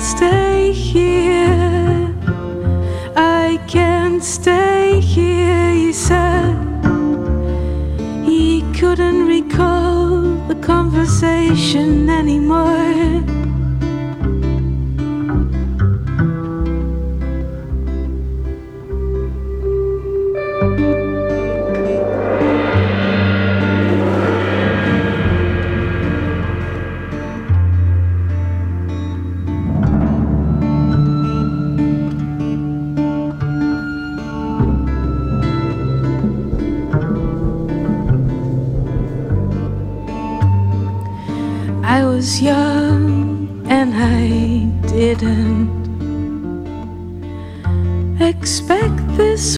stay here. I can't stay here, he said. He couldn't recall the conversation anymore. I was young and I didn't expect this